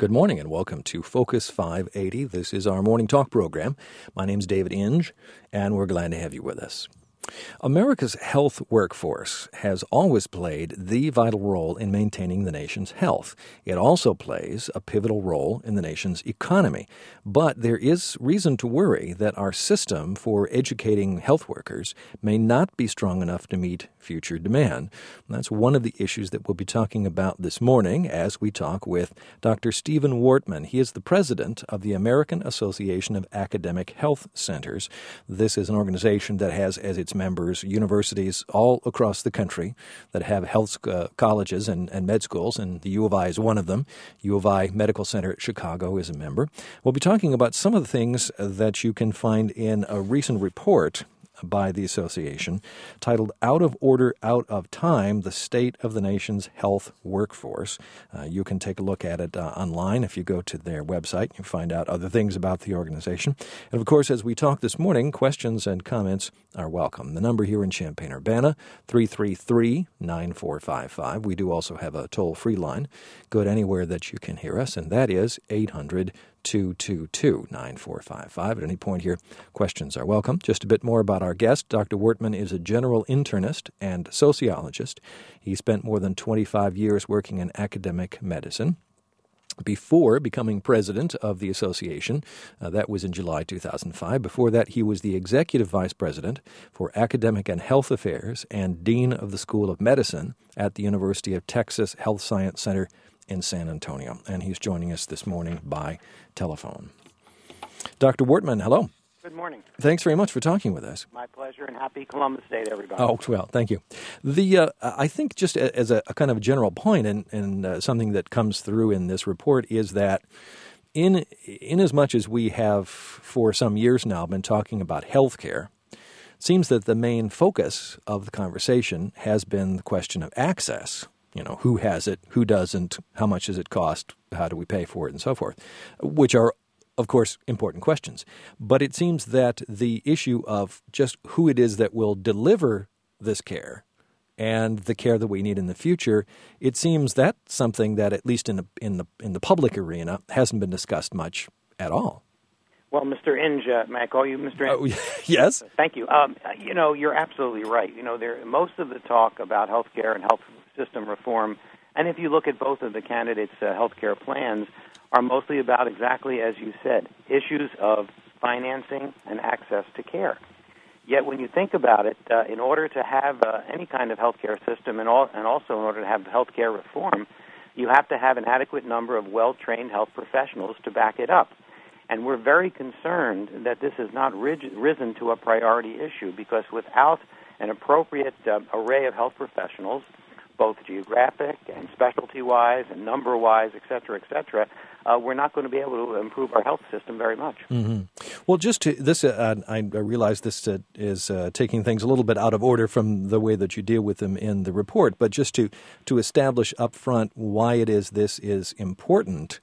Good morning and welcome to Focus 580. This is our morning talk program. My name's David Inge, and we're glad to have you with us. America's health workforce has always played the vital role in maintaining the nation's health. It also plays a pivotal role in the nation's economy. But there is reason to worry that our system for educating health workers may not be strong enough to meet future demand. And that's one of the issues that we'll be talking about this morning as we talk with Dr. Stephen Wortman. He is the president of the American Association of Academic Health Centers. This is an organization that has as its members universities all across the country that have health colleges and med schools, and the U of I is one of them. U of I Medical Center at Chicago is a member. We'll be talking about some of the things that you can find in a recent report by the association titled Out of Order, Out of Time, the State of the Nation's Health Workforce. You can take a look at it online. If you go to their website, you find out other things about the organization. And of course, as we talk this morning, questions and comments are welcome. The number here in Champaign-Urbana, 333-9455. We do also have a toll-free line. Good anywhere that you can hear us, and that is 800-222-9455. At any point here, questions are welcome. Just a bit more about our guest. Dr. Wortman is a general internist and sociologist. He spent more than 25 years working in academic medicine. Before becoming president of the association, that was in July 2005. Before that, he was the executive vice president for academic and health affairs and dean of the School of Medicine at the University of Texas Health Science Center in San Antonio. And he's joining us this morning by telephone. Dr. Wortman, hello. Good morning. Thanks very much for talking with us. My pleasure, and happy Columbus Day to everybody. Oh, well, thank you. I think just as a kind of general point and something that comes through in this report is that in as much as we have for some years now been talking about health care, it seems that the main focus of the conversation has been the question of access. You know, who has it, who doesn't, how much does it cost, how do we pay for it, and so forth, which are of course, important questions. But it seems that the issue of just who it is that will deliver this care and the care that we need in the future, it seems that's something that, at least in the public arena, hasn't been discussed much at all. Well, Mr. Inge, may I call you Mr. Inge? Yes. Thank you. You're absolutely right. Most of the talk about health care and health system reform, and if you look at both of the candidates' health care plans, are mostly about exactly as you said, issues of financing and access to care. Yet when you think about it, in order to have any kind of healthcare system and also in order to have healthcare reform, you have to have an adequate number of well-trained health professionals to back it up. And we're very concerned that this has not risen to a priority issue because without an appropriate array of health professionals, both geographic and specialty-wise and number-wise, et cetera, we're not going to be able to improve our health system very much. Mm-hmm. Well, just to this, I realize this is taking things a little bit out of order from the way that you deal with them in the report, but just to establish up front why it is this is important,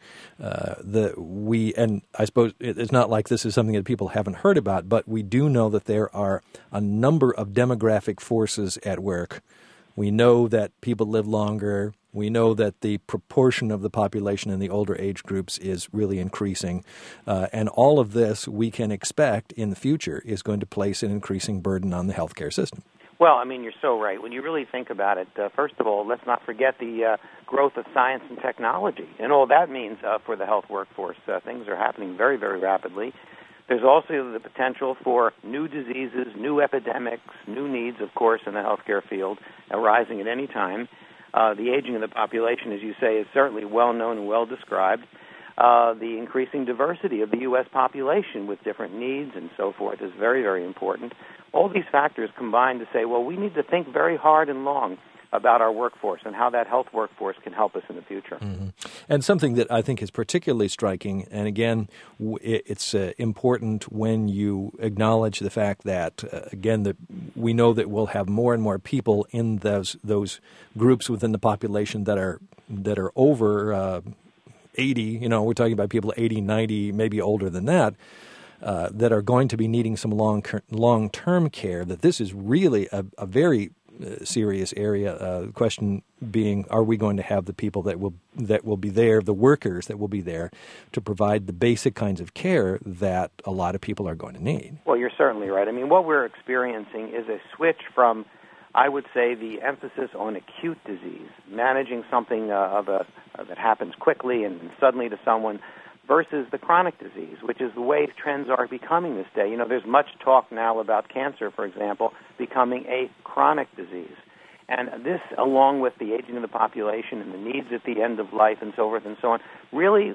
and I suppose it's not like this is something that people haven't heard about, but we do know that there are a number of demographic forces at work. We know that people live longer. We know that the proportion of the population in the older age groups is really increasing. And all of this we can expect in the future is going to place an increasing burden on the healthcare system. Well, you're so right. When you really think about it, first of all, let's not forget the growth of science and technology and all that means for the health workforce. Things are happening very, very rapidly. There's also the potential for new diseases, new epidemics, new needs, of course, in the healthcare field arising at any time. The aging of the population, as you say, is certainly well known and well described. The increasing diversity of the U.S. population with different needs and so forth is very, very important. All these factors combine to say, well, we need to think very hard and long about our workforce and how that health workforce can help us in the future. Mm-hmm. And something that I think is particularly striking, and again, it's important when you acknowledge the fact that, again, that we know that we'll have more and more people in those groups within the population that are over 80, we're talking about people 80, 90, maybe older than that, that are going to be needing some long-term care, that this is really a very serious area. The question being, are we going to have the people that will be there, the workers that will be there to provide the basic kinds of care that a lot of people are going to need? Well, you're certainly right. I mean, what we're experiencing is a switch from, I would say, the emphasis on acute disease, managing something that happens quickly and suddenly to someone, versus the chronic disease, which is the way trends are becoming this day. You know, there's much talk now about cancer, for example, becoming a chronic disease. And this, along with the aging of the population and the needs at the end of life and so forth and so on, really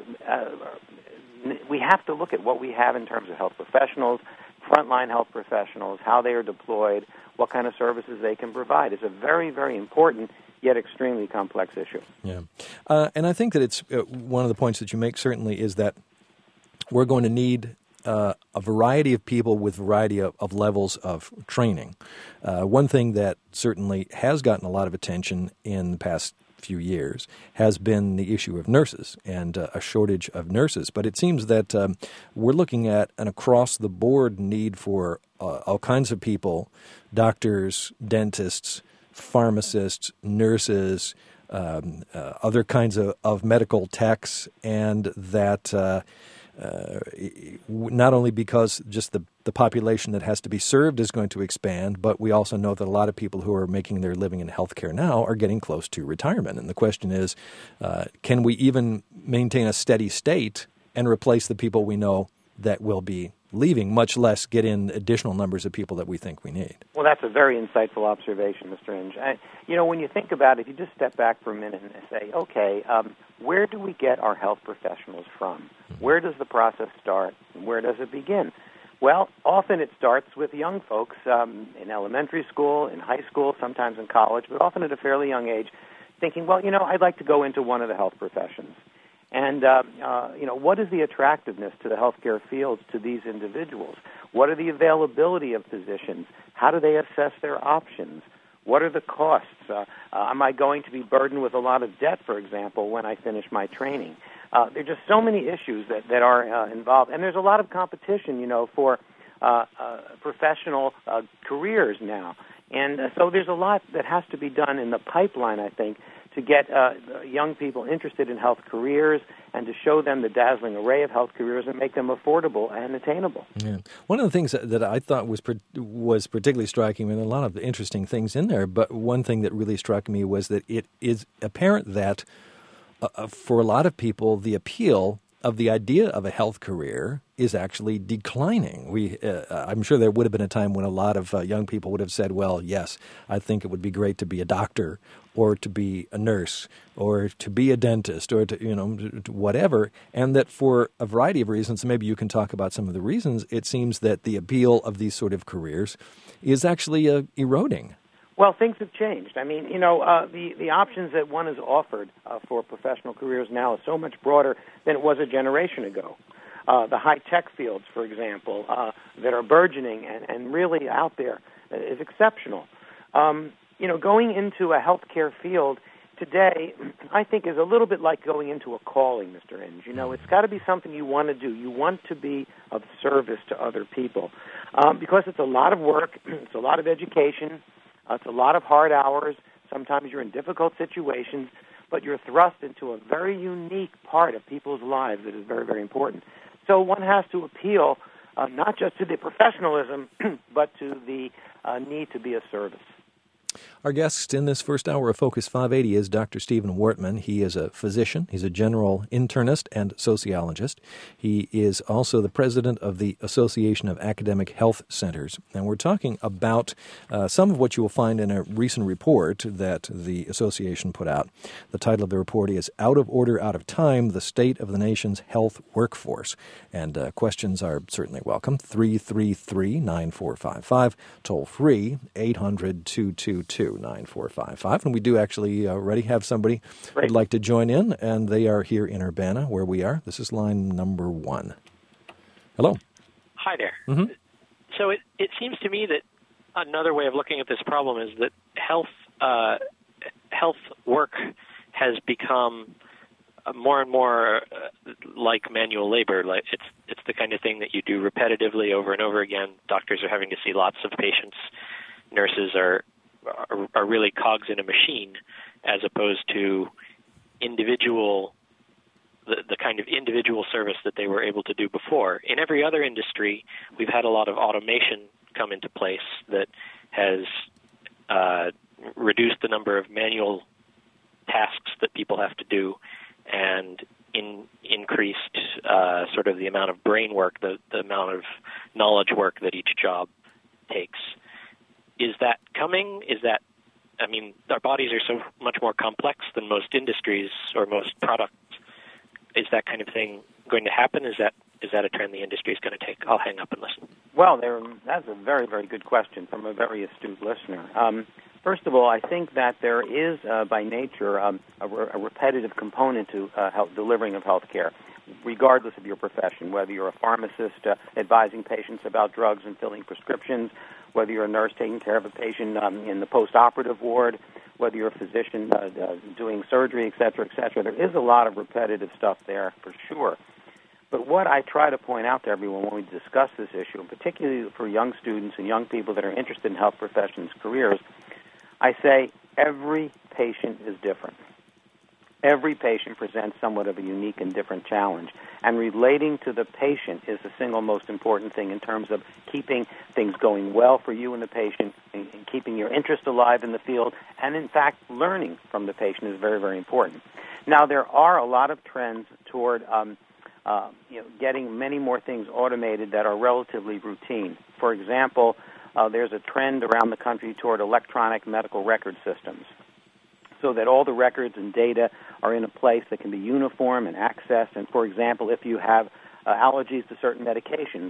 we have to look at what we have in terms of health professionals, frontline health professionals, how they are deployed, what kind of services they can provide. It's a very, very important yet extremely complex issue. Yeah. And I think that it's one of the points that you make certainly is that we're going to need a variety of people with variety of levels of training. One thing that certainly has gotten a lot of attention in the past few years has been the issue of nurses and a shortage of nurses. But it seems that we're looking at an across-the-board need for all kinds of people, doctors, dentists, pharmacists, nurses, other kinds of medical techs, and that not only because just the population that has to be served is going to expand, but we also know that a lot of people who are making their living in healthcare now are getting close to retirement. And the question is, can we even maintain a steady state and replace the people we know that will be leaving, much less get in additional numbers of people that we think we need? Well, that's a very insightful observation, Mr. Inge. When you think about it, if you just step back for a minute and say, okay, where do we get our health professionals from? Where does the process start? Where does it begin? Well, often it starts with young folks in elementary school, in high school, sometimes in college, but often at a fairly young age, thinking, well, I'd like to go into one of the health professions. And, what is the attractiveness to the healthcare fields to these individuals? What are the availability of physicians? How do they assess their options? What are the costs? Am I going to be burdened with a lot of debt, for example, when I finish my training? There are just so many issues that are involved. And there's a lot of competition, for professional careers now. And so there's a lot that has to be done in the pipeline, I think, to get young people interested in health careers and to show them the dazzling array of health careers and make them affordable and attainable. Yeah. One of the things that I thought was particularly striking, and a lot of interesting things in there, but one thing that really struck me was that it is apparent that for a lot of people, the appeal of the idea of a health career is actually declining. I'm sure there would have been a time when a lot of young people would have said, well, yes, I think it would be great to be a doctor or to be a nurse or to be a dentist or to whatever, and that for a variety of reasons, maybe you can talk about some of the reasons, it seems that the appeal of these sort of careers is actually eroding. Well, things have changed. I mean, the options that one is offered for professional careers now is so much broader than it was a generation ago. The high-tech fields, for example, that are burgeoning and really out there is exceptional. Going into a healthcare field today, I think, is a little bit like going into a calling, Mr. Inge. It's got to be something you want to do. You want to be of service to other people because it's a lot of work, it's a lot of education, it's a lot of hard hours. Sometimes you're in difficult situations, but you're thrust into a very unique part of people's lives that is very, very important. So one has to appeal not just to the professionalism, but to the need to be of service. Our guest in this first hour of Focus 580 is Dr. Stephen Wortman. He is a physician. He's a general internist and sociologist. He is also the president of the Association of Academic Health Centers. And we're talking about some of what you will find in a recent report that the association put out. The title of the report is Out of Order, Out of Time, The State of the Nation's Health Workforce. And questions are certainly welcome. 333-9455, toll free, 800-222-9455. And we do actually already have somebody who'd like to join in, and they are here in Urbana, where we are. This is line number 1. Hello. Hi there. Mm-hmm. So it seems to me that another way of looking at this problem is that health work has become more and more like manual labor. Like it's the kind of thing that you do repetitively over and over again. Doctors are having to see lots of patients. Nurses are are really cogs in a machine, as opposed to the kind of individual service that they were able to do before. In every other industry, we've had a lot of automation come into place that has reduced the number of manual tasks that people have to do and increased sort of the amount of brain work, the amount of knowledge work that each job takes. Is that coming? Our bodies are so much more complex than most industries or most products. Is that kind of thing going to happen? Is that a trend the industry is going to take? I'll hang up and listen. Well, that's a very, very good question from a very astute listener. First of all, I think that there is, by nature, a repetitive component to delivering of health care, regardless of your profession, whether you're a pharmacist advising patients about drugs and filling prescriptions, whether you're a nurse taking care of a patient in the post-operative ward, whether you're a physician doing surgery, et cetera, et cetera. There is a lot of repetitive stuff there for sure. But what I try to point out to everyone when we discuss this issue, and particularly for young students and young people that are interested in health professions' careers, I say every patient is different. Every patient presents somewhat of a unique and different challenge. And relating to the patient is the single most important thing in terms of keeping things going well for you and the patient, and keeping your interest alive in the field, and in fact, learning from the patient is very, very important. Now, there are a lot of trends toward getting many more things automated that are relatively routine. For example, there's a trend around the country toward electronic medical record systems, so that all the records and data are in a place that can be uniform and accessed. And, for example, if you have allergies to certain medications,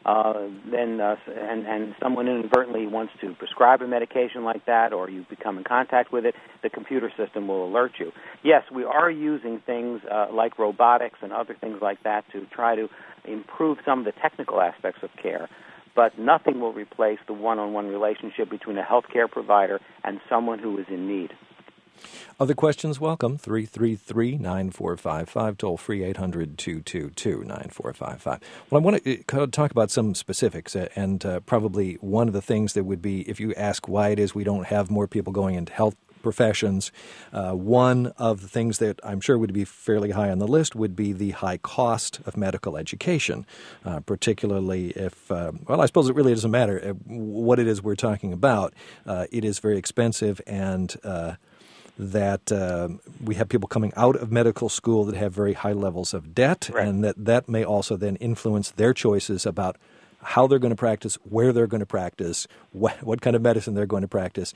and someone inadvertently wants to prescribe a medication like that, or you become in contact with it, the computer system will alert you. Yes, we are using things like robotics and other things like that to try to improve some of the technical aspects of care, but nothing will replace the one-on-one relationship between a healthcare provider and someone who is in need. Other questions, welcome. 333-9455, toll free 800-222-9455. Well, I want to talk about some specifics, and probably one of the things that would be, if you ask why it is we don't have more people going into health professions, one of the things that I'm sure would be fairly high on the list would be the high cost of medical education, particularly if, I suppose it really doesn't matter what it is we're talking about. It is very expensive, and that we have people coming out of medical school that have very high levels of debt, right, and that may also then influence their choices about how they're going to practice, where they're going to practice, what kind of medicine they're going to practice.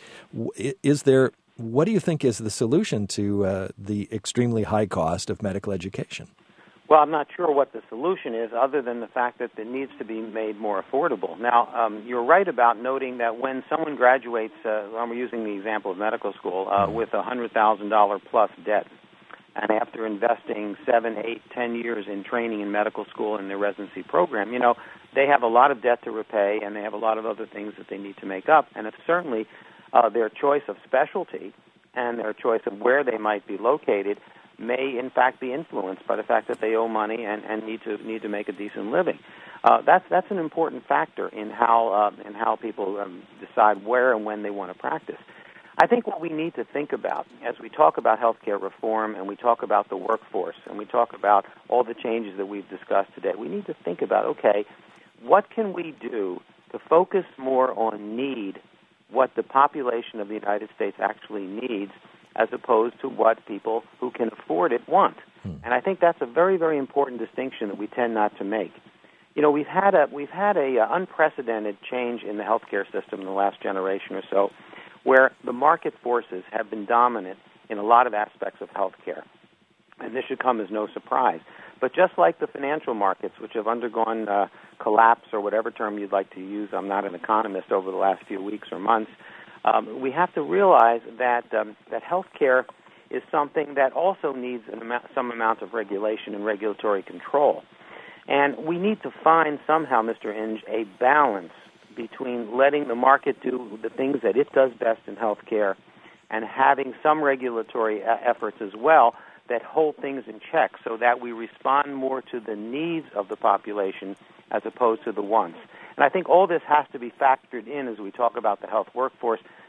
What do you think is the solution to the extremely high cost of medical education? Well, I'm not sure what the solution is other than the fact that it needs to be made more affordable. Now, you're right about noting that when someone graduates, we're using the example of medical school, with $100,000 plus debt, and after investing 7, 8, 10 years in training in medical school and their residency program, they have a lot of debt to repay, and they have a lot of other things that they need to make up. And it's certainly their choice of specialty and their choice of where they might be located may in fact be influenced by the fact that they owe money and need to make a decent living. That's an important factor in how people decide where and when they want to practice. I think what we need to think about as we talk about healthcare reform and we talk about the workforce and we talk about all the changes that we've discussed today, we need to think about, okay, what can we do to focus more on need, what the population of the United States actually needs, as opposed to what people who can afford it want. And I think that's a very, very important distinction that we tend not to make. We've had a unprecedented change in the healthcare system in the last generation or so, where the market forces have been dominant in a lot of aspects of healthcare. And this should come as no surprise. But just like the financial markets, which have undergone collapse or whatever term you'd like to use, I'm not an economist, over the last few weeks or months, we have to realize that healthcare is something that also needs some amount of regulation and regulatory control. And we need to find somehow, Mr. Inge, a balance between letting the market do the things that it does best in healthcare and having some regulatory efforts as well that hold things in check so that we respond more to the needs of the population as opposed to the wants. And I think all this has to be factored in as we talk about the health workforce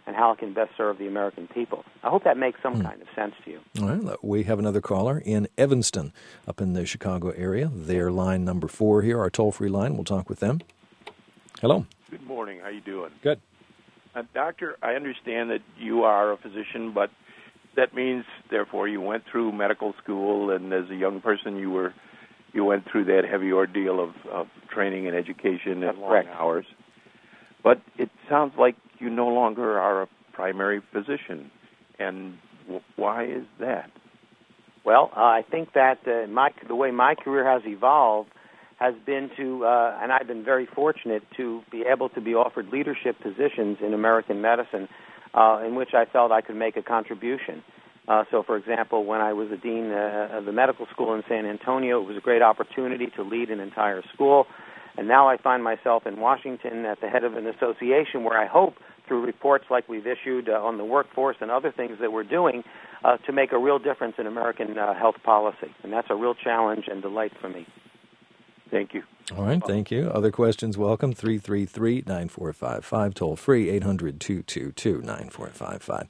and how it can best serve the American people. I hope that makes some kind of sense to you. All right, we have another caller in Evanston, up in the Chicago area. They're line number 4 here, our toll-free line. We'll talk with them. Hello. Good morning. How you doing? Good. Doctor, I understand that you are a physician, but that means, therefore, you went through medical school, and as a young person, you went through that heavy ordeal of training and education and long hours. But it sounds like you no longer are a primary physician, and why is that? Well, I think that the way my career has evolved has been to, and I've been very fortunate to be able to be offered leadership positions in American medicine in which I felt I could make a contribution. So, for example, when I was the dean of the medical school in San Antonio, it was a great opportunity to lead an entire school. And now I find myself in Washington at the head of an association where I hope, through reports like we've issued on the workforce and other things that we're doing, to make a real difference in American health policy. And that's a real challenge and delight for me. Thank you. All right, thank you. Other questions, welcome, 333-9455, toll-free, 800-222-9455.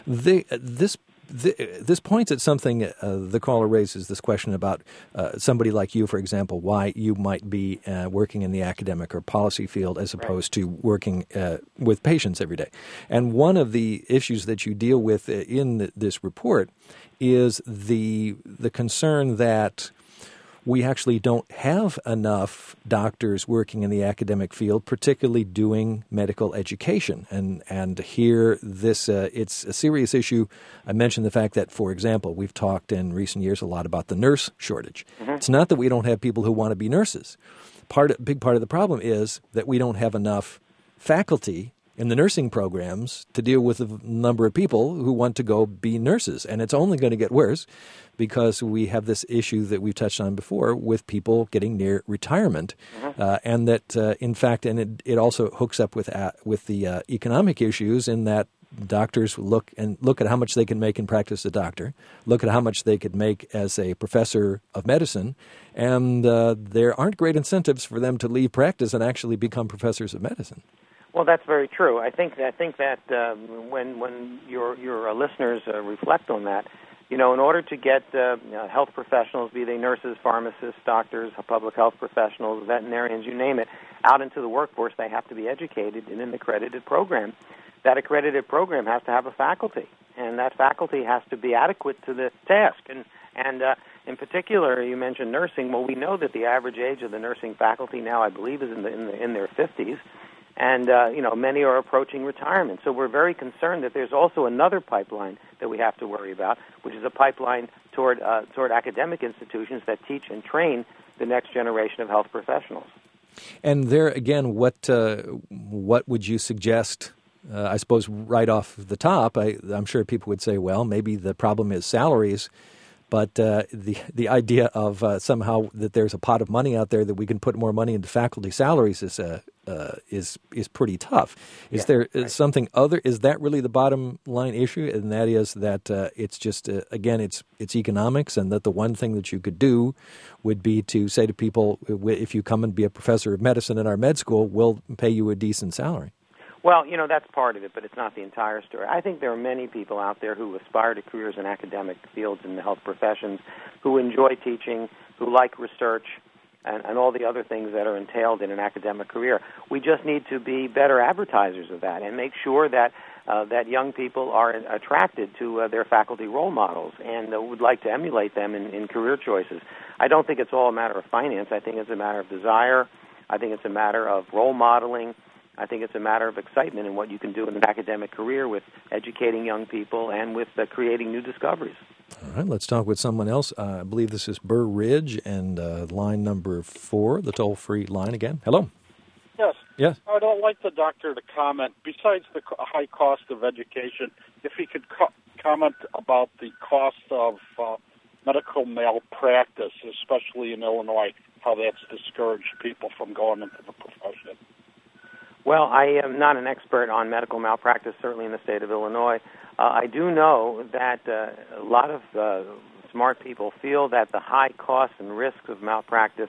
This points at something the caller raises, this question about somebody like you, for example, why you might be working in the academic or policy field as opposed to working with patients every day. And one of the issues that you deal with in this report is the concern that we actually don't have enough doctors working in the academic field, particularly doing medical education. And here, it's a serious issue. I mentioned the fact that, for example, we've talked in recent years a lot about the nurse shortage. Mm-hmm. It's not that we don't have people who want to be nurses. Big part of the problem is that we don't have enough faculty in the nursing programs to deal with the number of people who want to go be nurses. And it's only going to get worse because we have this issue that we've touched on before with people getting near retirement. And that, in fact, and it also hooks up with the economic issues in that doctors look at how much they can make in practice as a doctor, look at how much they could make as a professor of medicine, and there aren't great incentives for them to leave practice and actually become professors of medicine. Well, that's very true. I think that when your listeners reflect on that, in order to get health professionals, be they nurses, pharmacists, doctors, public health professionals, veterinarians, you name it, out into the workforce, they have to be educated in an accredited program. That accredited program has to have a faculty, and that faculty has to be adequate to the task. And in particular, you mentioned nursing. Well, we know that the average age of the nursing faculty now, I believe, is in their 50s. And, many are approaching retirement. So we're very concerned that there's also another pipeline that we have to worry about, which is a pipeline toward academic institutions that teach and train the next generation of health professionals. And there, again, what would you suggest? I suppose right off the top, I'm sure people would say, well, maybe the problem is salaries. But the idea of somehow that there's a pot of money out there that we can put more money into faculty salaries is pretty tough. Is there something other? Is that really the bottom line issue? And that is that it's just again it's economics, and that the one thing that you could do would be to say to people, if you come and be a professor of medicine in our med school, we'll pay you a decent salary. Well, that's part of it, but it's not the entire story. I think there are many people out there who aspire to careers in academic fields in the health professions, who enjoy teaching, who like research, and all the other things that are entailed in an academic career. We just need to be better advertisers of that and make sure that that young people are attracted to their faculty role models and would like to emulate them in career choices. I don't think it's all a matter of finance. I think it's a matter of desire. I think it's a matter of role modeling. I think it's a matter of excitement in what you can do in an academic career with educating young people and with creating new discoveries. All right, let's talk with someone else. I believe this is Burr Ridge and line number 4, the toll-free line again. Hello. Yes. Yes. I'd like the doctor to comment, besides the high cost of education, if he could comment about the cost of medical malpractice, especially in Illinois, how that's discouraged people from going into the profession. Well, I am not an expert on medical malpractice, certainly in the state of Illinois. I do know that a lot of smart people feel that the high costs and risks of malpractice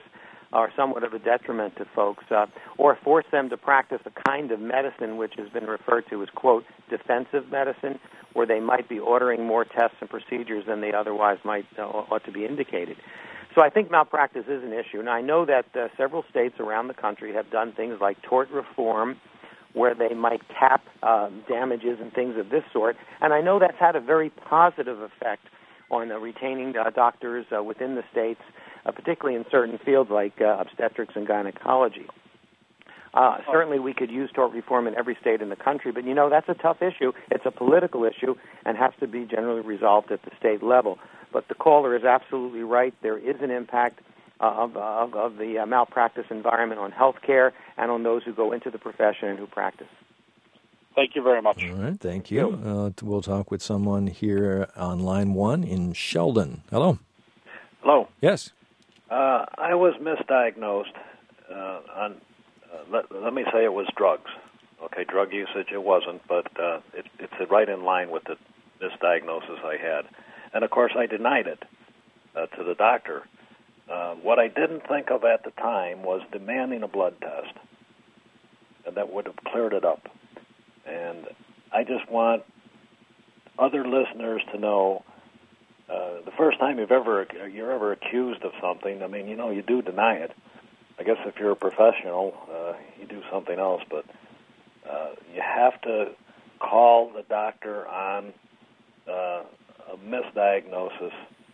are somewhat of a detriment to folks, or force them to practice a kind of medicine which has been referred to as, quote, defensive medicine, where they might be ordering more tests and procedures than they otherwise might ought to be indicated. So I think malpractice is an issue. And I know that several states around the country have done things like tort reform, where they might cap damages and things of this sort. And I know that's had a very positive effect on retaining doctors within the states, particularly in certain fields like obstetrics and gynecology. Certainly we could use tort reform in every state in the country, but, that's a tough issue. It's a political issue and has to be generally resolved at the state level. But the caller is absolutely right. There is an impact of the malpractice environment on health care and on those who go into the profession and who practice. Thank you very much. All right, thank you. We'll talk with someone here on line 1 in Sheldon. Hello. Hello. Yes. I was misdiagnosed on, let me say it was drugs. Okay, drug usage it wasn't, but it's right in line with the misdiagnosis I had. And, of course, I denied it to the doctor. What I didn't think of at the time was demanding a blood test, and that would have cleared it up. And I just want other listeners to know the first time you're ever accused of something, you do deny it. I guess if you're a professional, you do something else, but you have to call the doctor on a misdiagnosis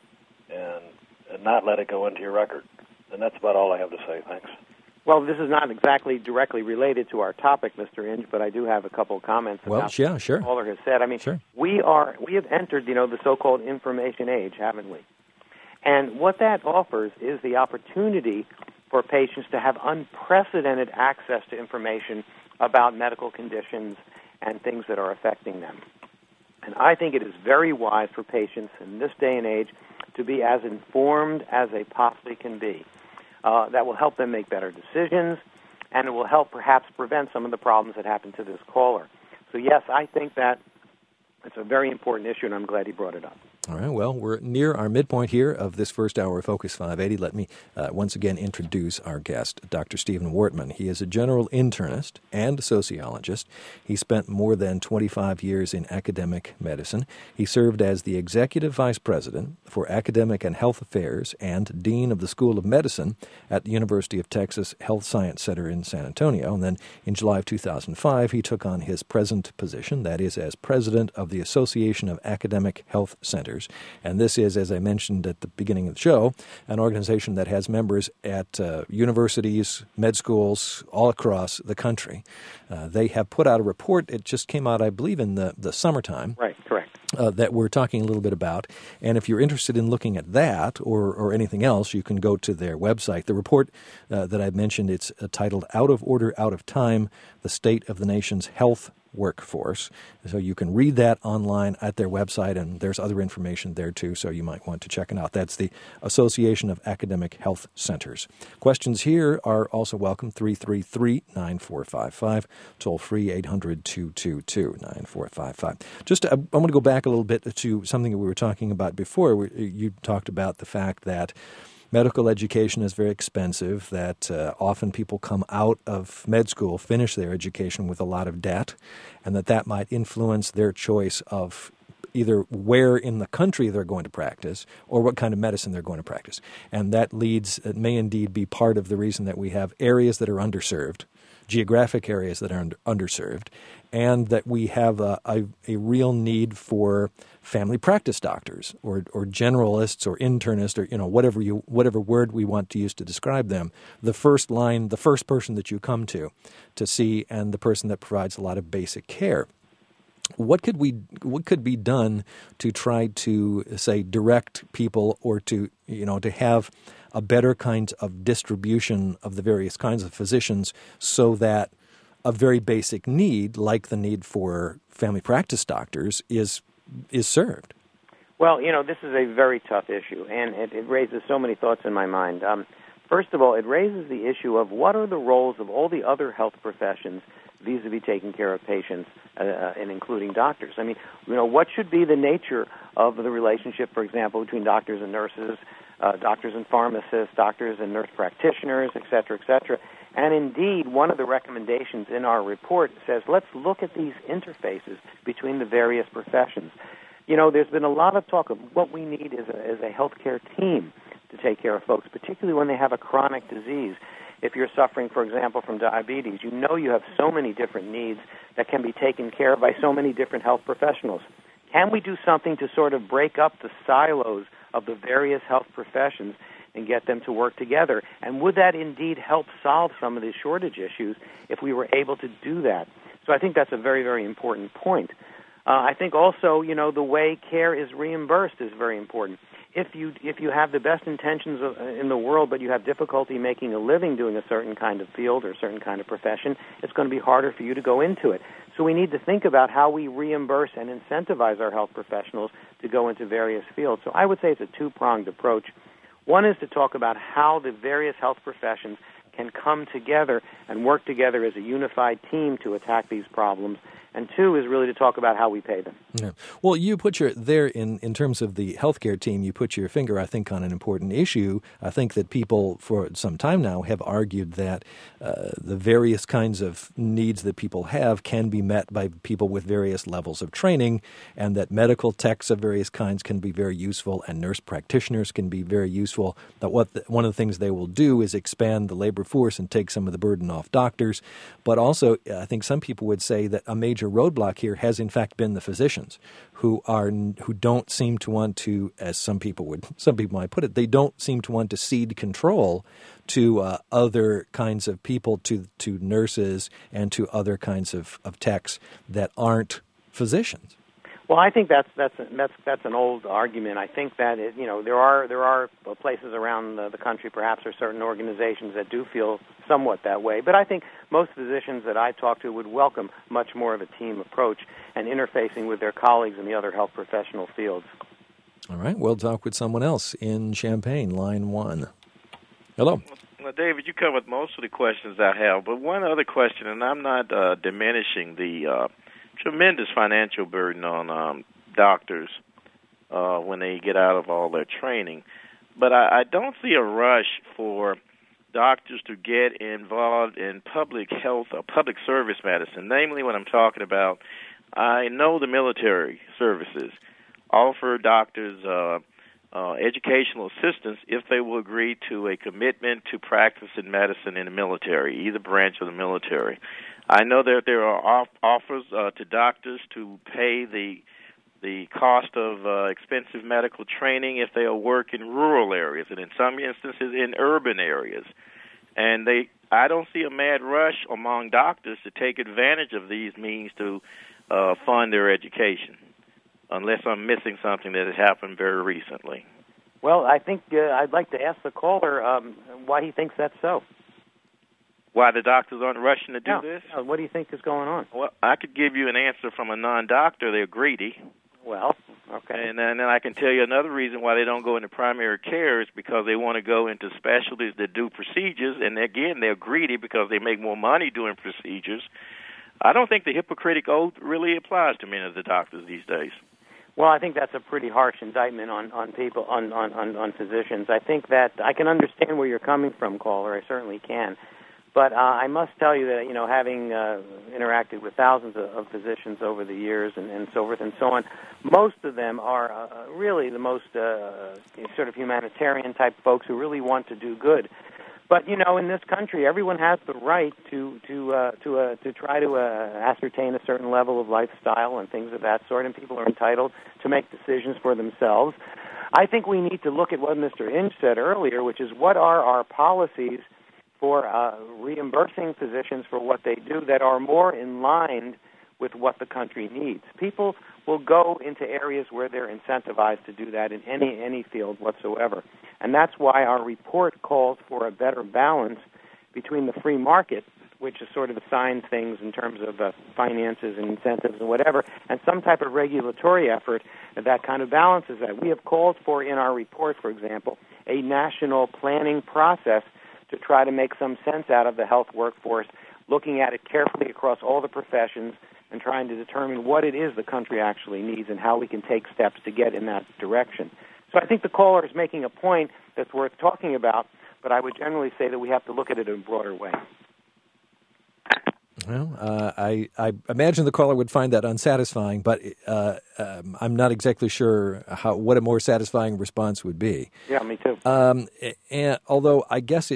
and not let it go into your record. And that's about all I have to say. Thanks. Well, this is not exactly directly related to our topic, Mr. Inge, but I do have a couple of comments about what the caller has said. Sure. We have entered, the so-called information age, haven't we? And what that offers is the opportunity for patients to have unprecedented access to information about medical conditions and things that are affecting them. And I think it is very wise for patients in this day and age to be as informed as they possibly can be. That will help them make better decisions, and it will help perhaps prevent some of the problems that happened to this caller. So, yes, I think that it's a very important issue, and I'm glad he brought it up. All right, well, we're near our midpoint here of this first hour of Focus 580. Let me once again introduce our guest, Dr. Stephen Wortman. He is a general internist and sociologist. He spent more than 25 years in academic medicine. He served as the executive vice president for academic and health affairs and dean of the School of Medicine at the University of Texas Health Science Center in San Antonio. And then in July of 2005, he took on his present position, that is, as president of the Association of Academic Health Centers. And this is, as I mentioned at the beginning of the show, an organization that has members at universities, med schools all across the country. They have put out a report. It just came out, I believe, in the summertime. Right, correct. That we're talking a little bit about. And if you're interested in looking at that or anything else, you can go to their website. The report that I mentioned, it's titled Out of Order, Out of Time, The State of the Nation's Health Workforce. So you can read that online at their website, and there's other information there too, so you might want to check it out. That's the Association of Academic Health Centers. Questions here are also welcome, 333-9455, toll free 800-222-9455. I want to go back a little bit to something that we were talking about before. You talked about the fact that medical education is very expensive, that often people come out of med school, finish their education with a lot of debt, and that might influence their choice of either where in the country they're going to practice or what kind of medicine they're going to practice. And that may indeed be part of the reason that we have areas that are underserved, geographic areas that are underserved, and that we have a real need for family practice doctors or generalists or internists or whatever word we want to use to describe them. The first person that you come to see, and the person that provides a lot of basic care. What could be done to try to, say, direct people or to have a better kind of distribution of the various kinds of physicians so that a very basic need, like the need for family practice doctors, is served? Well, this is a very tough issue, and it raises so many thoughts in my mind. First of all, it raises the issue of what are the roles of all the other health professions vis-a-vis taking care of patients, and including doctors. I mean, what should be the nature of the relationship, for example, between doctors and nurses, doctors and pharmacists, doctors and nurse practitioners, et cetera, et cetera. And indeed, one of the recommendations in our report says, let's look at these interfaces between the various professions. You know, there's been a lot of talk of what we need is a healthcare team to take care of folks, particularly when they have a chronic disease. If you're suffering, for example, from diabetes, you know you have so many different needs that can be taken care of by so many different health professionals. Can we do something to sort of break up the silos of the various health professions and get them to work together? And would that indeed help solve some of the shortage issues if we were able to do that? So I think that's a very, very important point. I think also, you know, the way care is reimbursed is very important. If you have the best intentions in the world, but you have difficulty making a living doing a certain kind of field or a certain kind of profession, it's going to be harder for you to go into it. So we need to think about how we reimburse and incentivize our health professionals to go into various fields. So I would say it's a two-pronged approach. One is to talk about how the various health professions can come together and work together as a unified team to attack these problems. And two is really to talk about how we pay them. Yeah. Well, you put in terms of the healthcare team, you put your finger, I think, on an important issue. I think that people for some time now have argued that the various kinds of needs that people have can be met by people with various levels of training, and that medical techs of various kinds can be very useful and nurse practitioners can be very useful. That one of the things they will do is expand the labor force and take some of the burden off doctors. But also, I think some people would say that a major roadblock here has in fact been the physicians who don't seem to want to, as some people might put it, they don't seem to want to cede control to other kinds of people, to nurses and to other kinds of techs that aren't physicians. Well, I think that's an old argument. I think that there are places around the country, perhaps, or certain organizations that do feel somewhat that way. But I think most physicians that I talk to would welcome much more of a team approach and interfacing with their colleagues in the other health professional fields. All right, we'll talk with someone else in Champaign, line 1. Hello. Well, David, you covered most of the questions I have, but one other question, and I'm not diminishing the tremendous financial burden on doctors when they get out of all their training. But I don't see a rush for doctors to get involved in public health or public service medicine. Namely, what I'm talking about, I know the military services offer doctors educational assistance if they will agree to a commitment to practice in medicine in the military, either branch of the military. I know that there are offers to doctors to pay the cost of expensive medical training if they work in rural areas and in some instances in urban areas. And I don't see a mad rush among doctors to take advantage of these means to fund their education, unless I'm missing something that has happened very recently. Well, I think I'd like to ask the caller why he thinks that's so. Why the doctors aren't rushing to do this? What do you think is going on? Well, I could give you an answer from a non-doctor. They're greedy. Well, okay. And then I can tell you another reason why they don't go into primary care is because they want to go into specialties that do procedures. And again, they're greedy because they make more money doing procedures. I don't think the Hippocratic Oath really applies to many of the doctors these days. Well, I think that's a pretty harsh indictment on people, on physicians. I think that I can understand where you're coming from, caller. I certainly can. But I must tell you that, having interacted with thousands of physicians over the years and so forth and so on, most of them are really the most sort of humanitarian-type folks who really want to do good. But, in this country, everyone has the right to try to ascertain a certain level of lifestyle and things of that sort, and people are entitled to make decisions for themselves. I think we need to look at what Mr. Inge said earlier, which is what are our policies for reimbursing physicians for what they do that are more in line with what the country needs. People will go into areas where they're incentivized to do that in any field whatsoever. And that's why our report calls for a better balance between the free market, which is sort of assigns things in terms of finances and incentives and whatever, and some type of regulatory effort that kind of balances that. We have called for in our report, for example, a national planning process to try to make some sense out of the health workforce, looking at it carefully across all the professions and trying to determine what it is the country actually needs and how we can take steps to get in that direction. So I think the caller is making a point that's worth talking about, but I would generally say that we have to look at it in a broader way. Well, I imagine the caller would find that unsatisfying, but I'm not exactly sure what a more satisfying response would be. Yeah, me too. And although I guess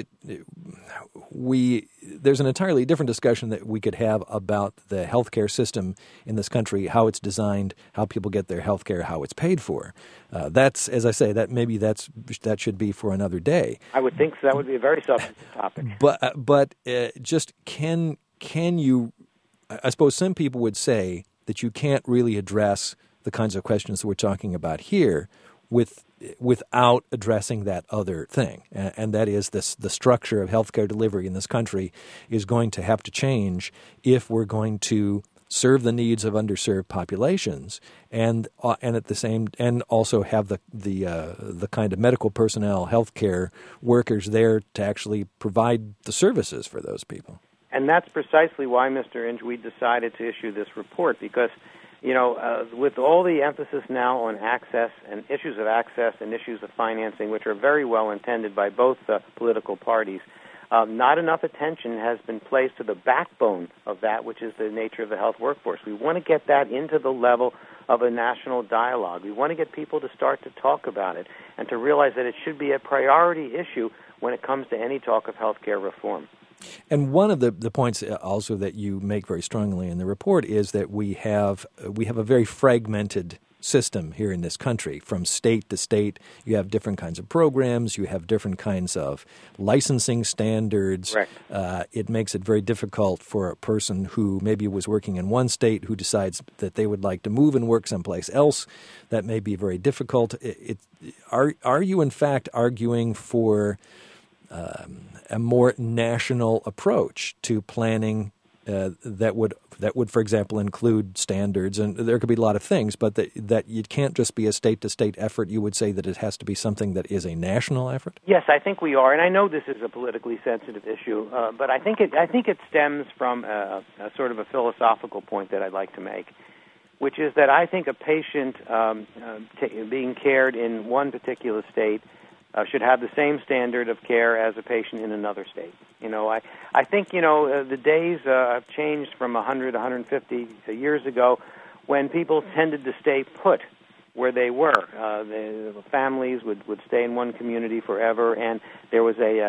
there's an entirely different discussion that we could have about the healthcare system in this country, how it's designed, how people get their healthcare, how it's paid for. That's, as I say, that should be for another day. I would think so. That would be a very substantive topic. But just can you? I suppose some people would say that you can't really address the kinds of questions that we're talking about here without addressing that other thing, and that is the structure of healthcare delivery in this country is going to have to change if we're going to serve the needs of underserved populations, and at the same and also have the kind of medical personnel, healthcare workers there to actually provide the services for those people. And that's precisely why, Mr. Inge, we decided to issue this report, because, with all the emphasis now on access and issues of access and issues of financing, which are very well intended by both political parties, not enough attention has been placed to the backbone of that, which is the nature of the health workforce. We want to get that into the level of a national dialogue. We want to get people to start to talk about it and to realize that it should be a priority issue when it comes to any talk of health care reform. And one of the points also that you make very strongly in the report is that we have a very fragmented system here in this country. From state to state, you have different kinds of programs, you have different kinds of licensing standards. It makes it very difficult for a person who maybe was working in one state who decides that they would like to move and work someplace else. That may be very difficult. Are you in fact arguing for a more national approach to planning that would, for example, include standards, and there could be a lot of things, but that it can't just be a state-to-state effort? You would say that it has to be something that is a national effort? Yes, I think we are, and I know this is a politically sensitive issue, but I think it stems from a sort of a philosophical point that I'd like to make, which is that I think a patient being cared in one particular state should have the same standard of care as a patient in another state. I think, the days have changed from 100, 150 years ago when people tended to stay put where they were. The families would stay in one community forever, and there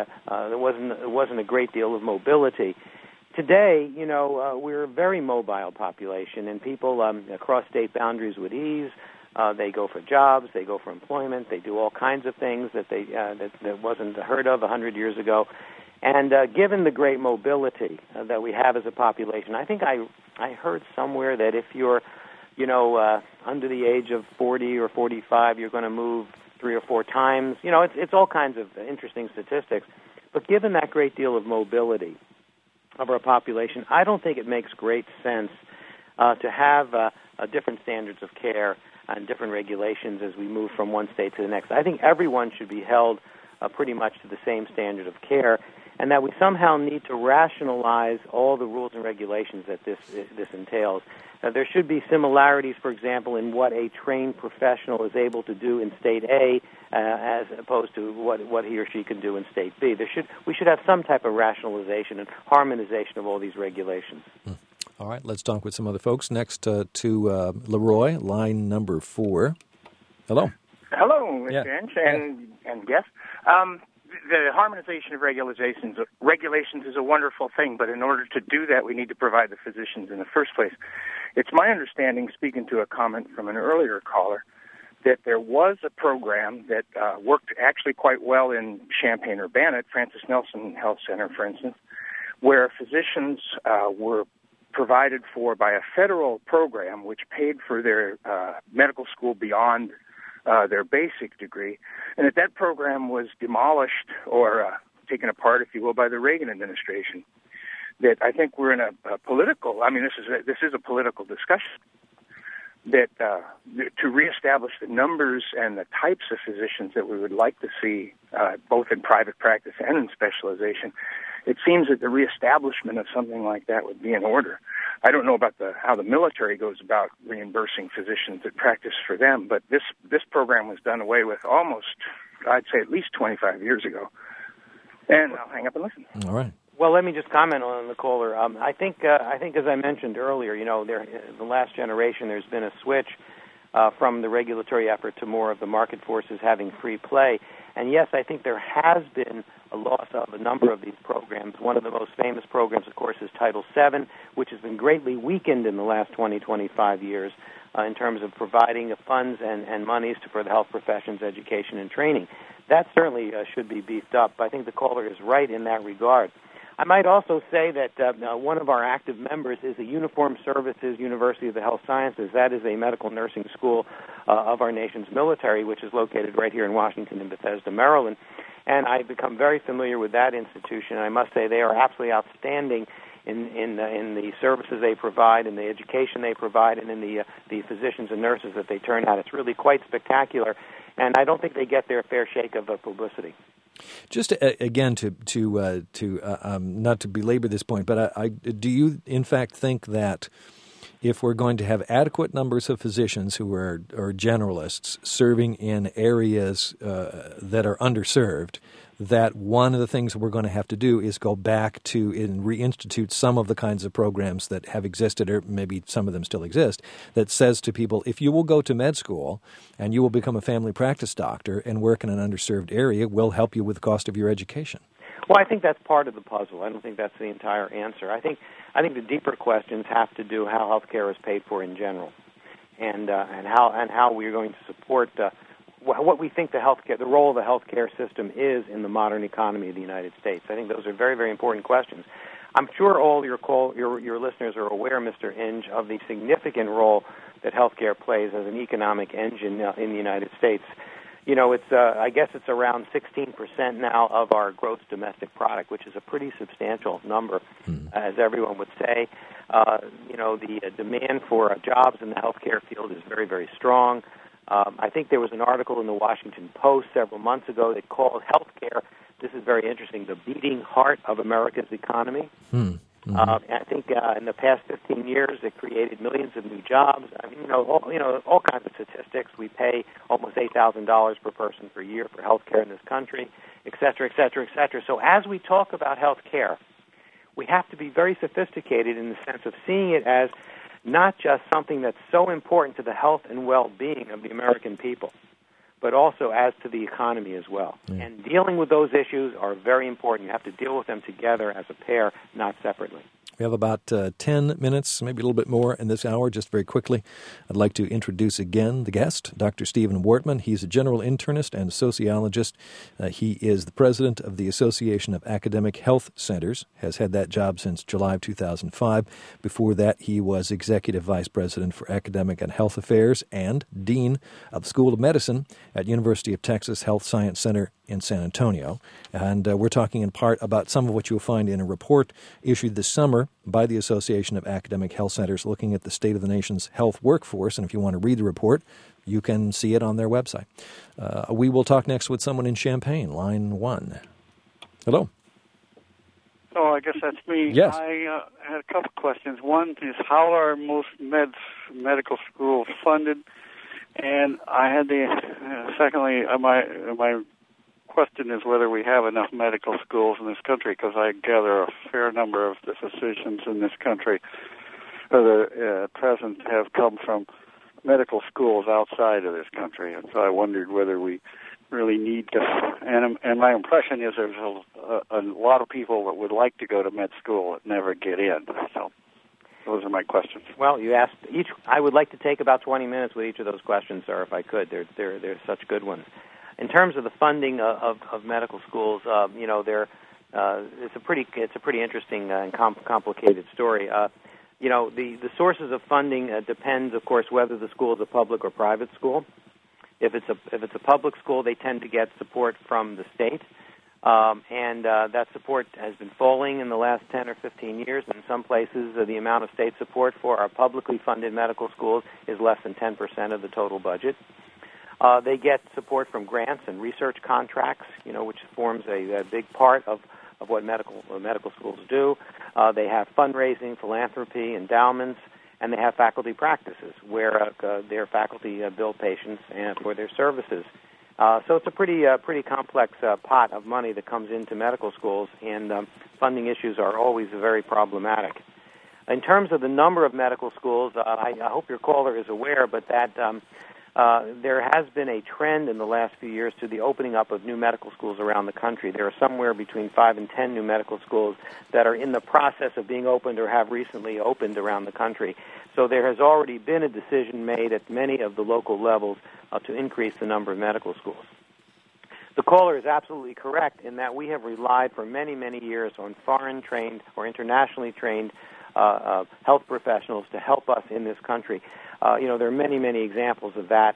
wasn't a great deal of mobility. Today, we're a very mobile population, and people across state boundaries with ease. They go for jobs, they go for employment, they do all kinds of things that that wasn't heard of 100 years ago. And given the great mobility that we have as a population, I think I heard somewhere that if you're, under the age of 40 or 45, you're going to move 3 or 4 times. It's all kinds of interesting statistics. But given that great deal of mobility of our population, I don't think it makes great sense to have different standards of care and different regulations as we move from one state to the next. I think everyone should be held pretty much to the same standard of care, and that we somehow need to rationalize all the rules and regulations that this entails. There should be similarities, for example, in what a trained professional is able to do in State A as opposed to what he or she can do in State B. We should have some type of rationalization and harmonization of all these regulations. All right, let's talk with some other folks. Next to Leroy, line number 4. Hello. Hello, Mr. Inch and guest. The harmonization of regulations is a wonderful thing, but in order to do that, we need to provide the physicians in the first place. It's my understanding, speaking to a comment from an earlier caller, that there was a program that worked actually quite well in Champaign-Urbana, Francis Nelson Health Center, for instance, where physicians were provided for by a federal program which paid for their medical school beyond their basic degree, and that program was demolished or taken apart, if you will, by the Reagan administration. That I think we're in a political. I mean, this is a political discussion. That to reestablish the numbers and the types of physicians that we would like to see both in private practice and in specialization, it seems that the reestablishment of something like that would be in order. I don't know about how the military goes about reimbursing physicians that practice for them, but this program was done away with almost, I'd say, at least 25 years ago. And I'll hang up and listen. All right. Well, let me just comment on the caller. I think, as I mentioned earlier, the last generation, there's been a switch from the regulatory effort to more of the market forces having free play. And yes, I think there has been a loss of a number of these programs. One of the most famous programs, of course, is Title VII, which has been greatly weakened in the last 25 years in terms of providing funds and monies for the health professions, education, and training. That certainly should be beefed up. I think the caller is right in that regard. I might also say that one of our active members is the Uniformed Services University of the Health Sciences. That is a medical nursing school of our nation's military, which is located right here in Washington in Bethesda, Maryland. And I've become very familiar with that institution. And I must say they are absolutely outstanding in the services they provide, in the education they provide, and in the physicians and nurses that they turn out. It's really quite spectacular, and I don't think they get their fair shake of publicity. Just again to not to belabor this point, but do you in fact think that if we're going to have adequate numbers of physicians who are generalists serving in areas that are underserved, that one of the things we're going to have to do is go back to and reinstitute some of the kinds of programs that have existed, or maybe some of them still exist, that says to people, if you will go to med school and you will become a family practice doctor and work in an underserved area, we'll help you with the cost of your education. Well, I think that's part of the puzzle. I don't think that's the entire answer. I think the deeper questions have to do how healthcare is paid for in general, and how we're going to support what we think the role of the healthcare system is in the modern economy of the United States. I think those are very, very important questions. I'm sure all your listeners are aware, Mr. Inge, of the significant role that healthcare plays as an economic engine in the United States. It's I guess it's around 16% now of our gross domestic product, which is a pretty substantial number, as everyone would say. The demand for jobs in the healthcare field is very, very strong. I think there was an article in the Washington Post several months ago that called healthcare, this is very interesting, the beating heart of America's economy. I think in the past 15 years, it created millions of new jobs. I mean, all kinds of statistics. We pay almost $8,000 per person per year for health care in this country, et cetera, et cetera, et cetera. So as we talk about health care, we have to be very sophisticated in the sense of seeing it as not just something that's so important to the health and well-being of the American people, but also as to the economy as well. Yeah. And dealing with those issues are very important. You have to deal with them together as a pair, not separately. We have about 10 minutes, maybe a little bit more in this hour. Just very quickly, I'd like to introduce again the guest, Dr. Stephen Wortman. He's a general internist and sociologist. He is the president of the Association of Academic Health Centers, has had that job since July of 2005. Before that, he was executive vice president for academic and health affairs and dean of the School of Medicine at University of Texas Health Science Center in San Antonio. And we're talking in part about some of what you'll find in a report issued this summer by the Association of Academic Health Centers looking at the state of the nation's health workforce. And if you want to read the report, you can see it on their website. We will talk next with someone in Champaign, line 1. Hello. Oh, I guess that's me. Yes. I had a couple questions. One is, how are most medical schools funded? And I had secondly, my question is whether we have enough medical schools in this country, because I gather a fair number of the physicians in this country present have come from medical schools outside of this country, and so I wondered whether we really need to. And my impression is there's a lot of people that would like to go to med school that never get in. So those are my questions. Well, you asked each. I would like to take about 20 minutes with each of those questions, sir, if I could. They're such good ones. In terms of the funding of medical schools, it's a pretty interesting and complicated story. The sources of funding depends, of course, whether the school is a public or private school. If it's a public school, they tend to get support from the state, and that support has been falling in the last 10 or 15 years. In some places, the amount of state support for our publicly funded medical schools is less than 10% of the total budget. They get support from grants and research contracts, which forms a big part of what medical schools do. They have fundraising, philanthropy, endowments, and they have faculty practices where their faculty bill patients and for their services. So it's a pretty complex pot of money that comes into medical schools, and funding issues are always very problematic. In terms of the number of medical schools, I hope your caller is aware, but that there has been a trend in the last few years to the opening up of new medical schools around the country. There are somewhere between 5 and 10 new medical schools that are in the process of being opened or have recently opened around the country. So there has already been a decision made at many of the local levels to increase the number of medical schools. The caller is absolutely correct in that we have relied for many, many years on foreign-trained or internationally trained health professionals to help us in this country. There are many, many examples of that.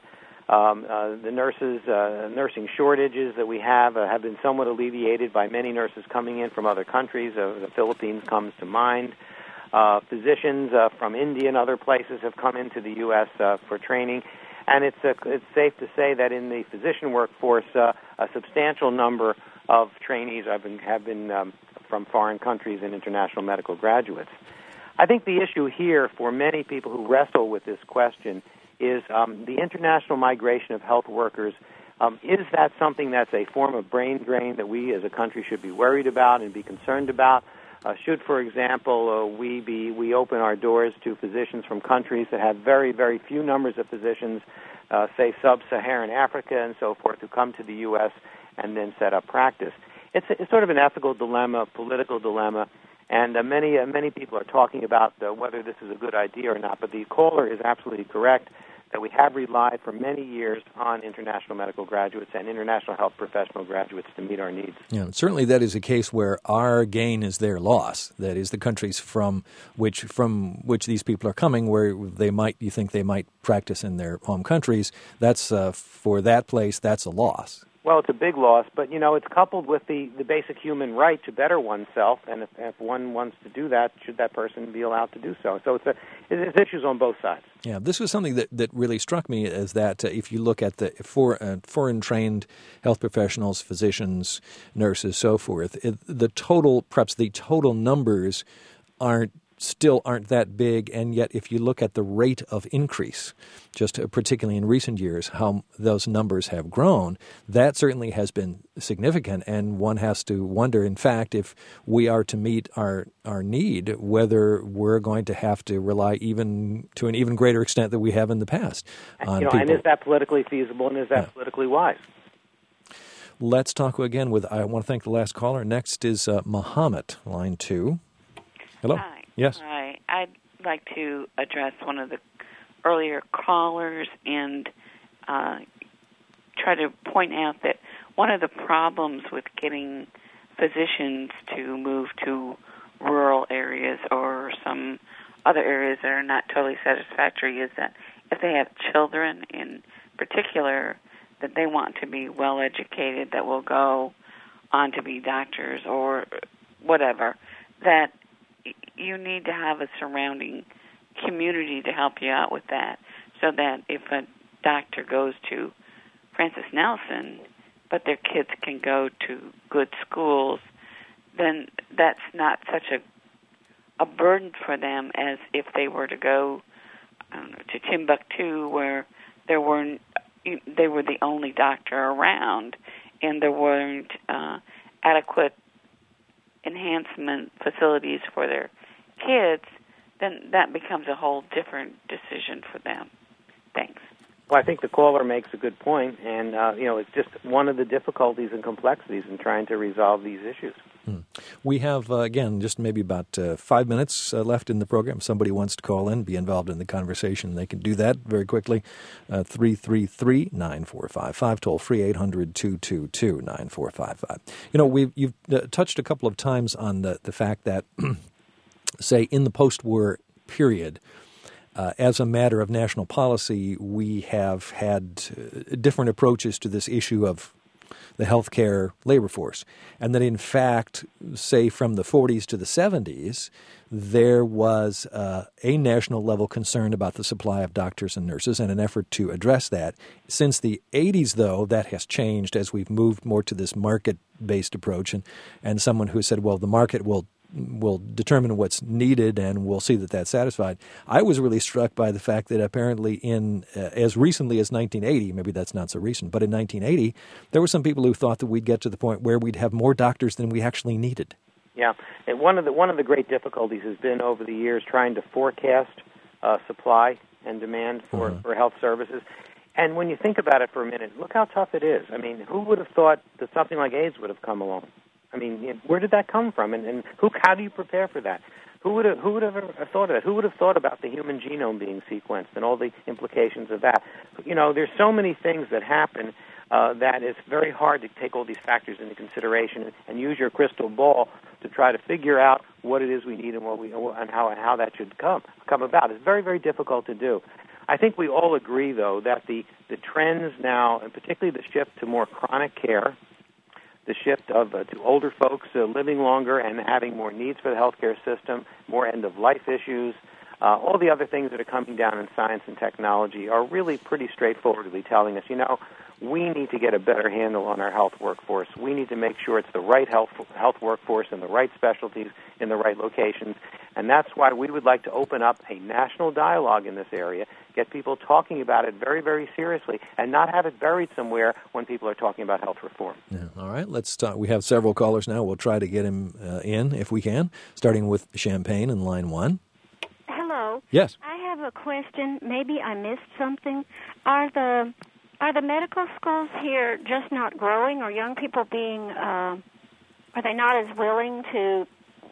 The nursing shortages that we have been somewhat alleviated by many nurses coming in from other countries. The Philippines comes to mind. Physicians from India and other places have come into the U.S. For training. And it's safe to say that in the physician workforce, a substantial number of trainees have been from foreign countries and international medical graduates. I think the issue here for many people who wrestle with this question is the international migration of health workers. Is that something that's a form of brain drain that we as a country should be worried about and be concerned about? Should, for example, we open our doors to physicians from countries that have very, very few numbers of physicians, say sub-Saharan Africa and so forth, who come to the U.S. and then set up practice? It's sort of an ethical dilemma, political dilemma, and many people are talking about whether this is a good idea or not. But the caller is absolutely correct that we have relied for many years on international medical graduates and international health professional graduates to meet our needs. Yeah, certainly that is a case where our gain is their loss. That is, the countries from which these people are coming, where you think they might practice in their home countries. That's for that place, that's a loss. Well, it's a big loss, but, it's coupled with the basic human right to better oneself, and if one wants to do that, should that person be allowed to do so? So it's issues on both sides. Yeah, this was something that really struck me, is that if you look at the foreign-trained health professionals, physicians, nurses, so forth, the total numbers aren't that big, and yet if you look at the rate of increase, just particularly in recent years, how those numbers have grown, that certainly has been significant, and one has to wonder, in fact, if we are to meet our need, whether we're going to have to rely to an even greater extent than we have in the past on people. And is that politically feasible, and is that politically wise? Let's talk again I want to thank the last caller. Next is Muhammad, line 2. Hello. Hi. Yes. Hi. I'd like to address one of the earlier callers and try to point out that one of the problems with getting physicians to move to rural areas or some other areas that are not totally satisfactory is that if they have children in particular that they want to be well educated, that will go on to be doctors or whatever, that you need to have a surrounding community to help you out with that, so that if a doctor goes to Francis Nelson, but their kids can go to good schools, then that's not such a burden for them as if they were to go to Timbuktu, where they were the only doctor around, and there weren't adequate enhancement facilities for their kids. Then that becomes a whole different decision for them. Thanks. Well, I think the caller makes a good point, and it's just one of the difficulties and complexities in trying to resolve these issues. We have, again, just maybe about 5 minutes left in the program. If somebody wants to call in, be involved in the conversation, they can do that very quickly. 333-9455, toll-free 800-222-9455. You've touched a couple of times on the fact that, say, in the post-war period, as a matter of national policy, we have had different approaches to this issue of the healthcare labor force. And that, in fact, say from the 40s to the 70s, there was a national level concern about the supply of doctors and nurses and an effort to address that. Since the 80s, though, that has changed as we've moved more to this market-based approach, and someone who said, well, the market will determine what's needed and we'll see that that's satisfied. I was really struck by the fact that apparently in as recently as 1980, maybe that's not so recent, but in 1980, there were some people who thought that we'd get to the point where we'd have more doctors than we actually needed. Yeah, and one of the great difficulties has been over the years trying to forecast supply and demand for health services. And when you think about it for a minute, look how tough it is. I mean, who would have thought that something like AIDS would have come along? I mean, where did that come from? And how do you prepare for that? Who would have ever thought of that? Who would have thought about the human genome being sequenced and all the implications of that? You know, there's so many things that happen that it's very hard to take all these factors into consideration and use your crystal ball to try to figure out what it is we need and how that should come about. It's very, very difficult to do. I think we all agree, though, that the trends now, and particularly the shift to more chronic care, the shift to older folks living longer and having more needs for the healthcare system, more end-of-life issues, all the other things that are coming down in science and technology are really pretty straightforwardly telling us, you know, we need to get a better handle on our health workforce. We need to make sure it's the right health workforce and the right specialties in the right locations. And that's why we would like to open up a national dialogue in this area, get people talking about it very, very seriously, and not have it buried somewhere when people are talking about health reform. Yeah. All right, let's talk. We have several callers now. We'll try to get him in if we can, starting with Champaign in line 1. Hello. Yes. I have a question. Maybe I missed something. Are the medical schools here just not growing, or young people being, are they not as willing to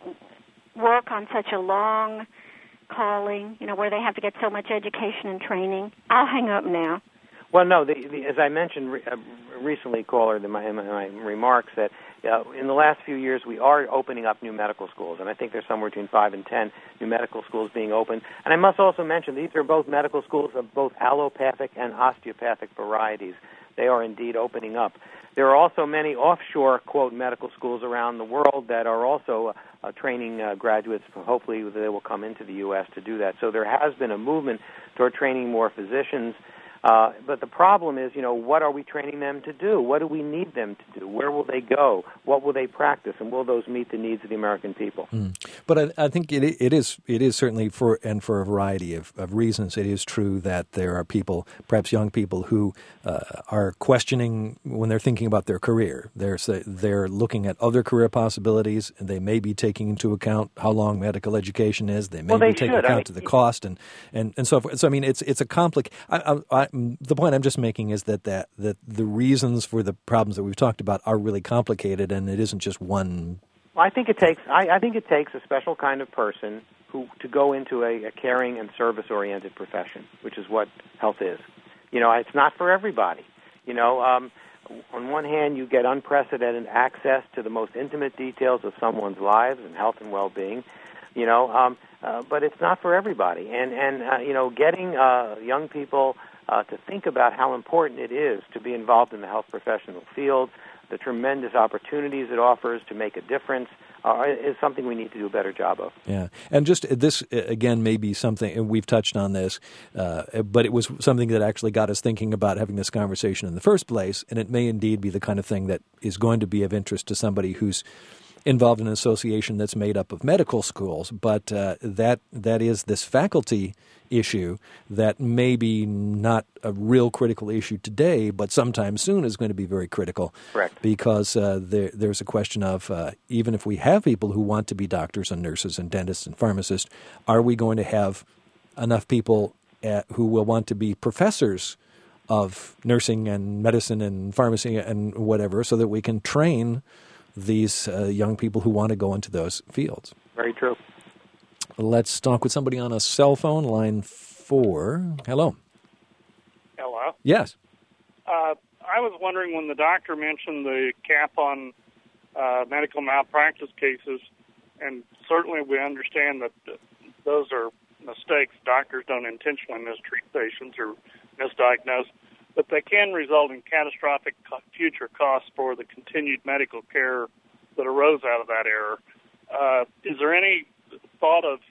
work on such a long calling, you know, where they have to get so much education and training? I'll hang up now. Well, no, as I mentioned recently, caller, in my remarks, that in the last few years we are opening up new medical schools, and I think there's somewhere between 5 and 10 new medical schools being opened. And I must also mention these are both medical schools of both allopathic and osteopathic varieties. They are indeed opening up. There are also many offshore, quote, medical schools around the world that are also training graduates. Hopefully they will come into the U.S. to do that. So there has been a movement toward training more physicians. But the problem is, you know, what are we training them to do? What do we need them to do? Where will they go? What will they practice? And will those meet the needs of the American people? But I think it is certainly for a variety of reasons. It is true that there are people, perhaps young people, who are questioning when they're thinking about their career. They're looking at other career possibilities, and they may be taking into account how long medical education is. They may be taking account to the cost and so forth. So I mean, it's a complicated. The point I'm just making is that the reasons for the problems that we've talked about are really complicated, and it isn't just one. Well, I think it takes a special kind of person to go into a caring and service-oriented profession, which is what health is. You know, it's not for everybody. You know, on one hand, you get unprecedented access to the most intimate details of someone's lives and health and well-being. You know, but it's not for everybody. And you know, getting young people to think about how important it is to be involved in the health professional field, the tremendous opportunities it offers to make a difference, is something we need to do a better job of. Yeah, and just this, again, may be something, and we've touched on this, but it was something that actually got us thinking about having this conversation in the first place, and it may indeed be the kind of thing that is going to be of interest to somebody who's involved in an association that's made up of medical schools, but that is this faculty issue that may be not a real critical issue today, but sometime soon is going to be very critical. Correct. Because there's a question of even if we have people who want to be doctors and nurses and dentists and pharmacists, are we going to have enough people who will want to be professors of nursing and medicine and pharmacy and whatever so that we can train these young people who want to go into those fields? Very true. Let's talk with somebody on a cell phone, line 4. Hello. Hello. Yes. I was wondering when the doctor mentioned the cap on medical malpractice cases, and certainly we understand that those are mistakes. Doctors don't intentionally mistreat patients or misdiagnose. but they can result in catastrophic future costs for the continued medical care that arose out of that error. Is there any thought of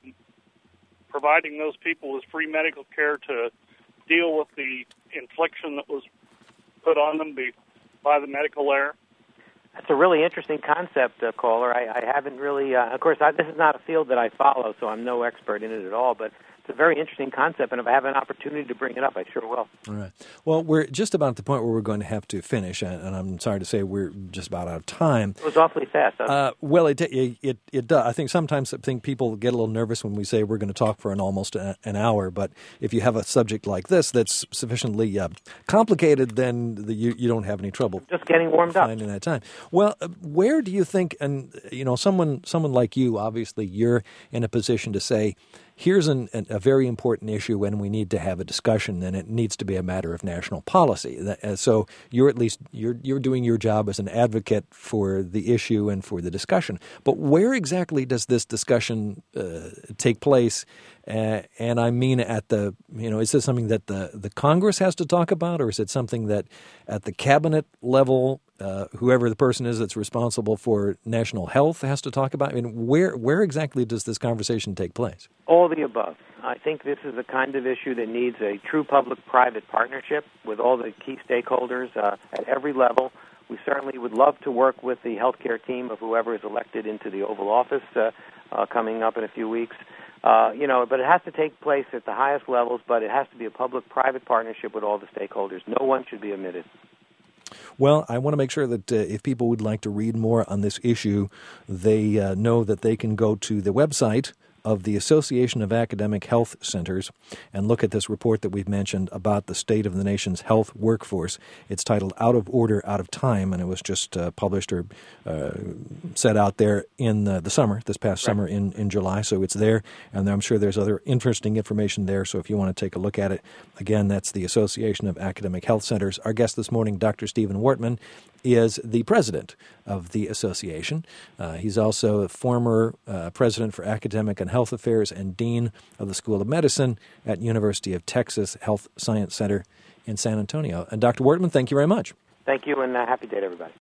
providing those people with free medical care to deal with the infliction that was put on them by the medical error? That's a really interesting concept, caller. I haven't really, of course, this is not a field that I follow, so I'm no expert in it at all, but it's a very interesting concept, and if I have an opportunity to bring it up, I sure will. All right. Well, we're just about at the point where we're going to have to finish, and I'm sorry to say we're just about out of time. It was awfully fast. Well, it does. I think sometimes people get a little nervous when we say we're going to talk for almost an hour, but if you have a subject like this that's sufficiently complicated, then you don't have any trouble just getting warmed up. Finding that time. Well, where do you think, and someone like you, obviously, you're in a position to say, here's a very important issue and we need to have a discussion, and it needs to be a matter of national policy. So you're doing your job as an advocate for the issue and for the discussion. But where exactly does this discussion take place? And I mean is this something that the Congress has to talk about, or is it something that at the cabinet level, whoever the person is that's responsible for national health has to talk about? I mean, where exactly does this conversation take place? All the above. I think this is the kind of issue that needs a true public-private partnership with all the key stakeholders at every level. We certainly would love to work with the healthcare team of whoever is elected into the Oval Office coming up in a few weeks. But it has to take place at the highest levels, but it has to be a public-private partnership with all the stakeholders. No one should be omitted. Well, I want to make sure that if people would like to read more on this issue, they know that they can go to the website of the Association of Academic Health Centers and look at this report that we've mentioned about the state of the nation's health workforce. It's titled Out of Order, Out of Time, and it was just published or set out there in the summer, this past summer in July. So it's there, and I'm sure there's other interesting information there. So if you want to take a look at it, again, that's the Association of Academic Health Centers. Our guest this morning, Dr. Stephen Wortman, is the president of the association. He's also a former president for academic and health affairs and dean of the School of Medicine at University of Texas Health Science Center in San Antonio. And Dr. Wortman, thank you very much. Thank you, and happy day to everybody.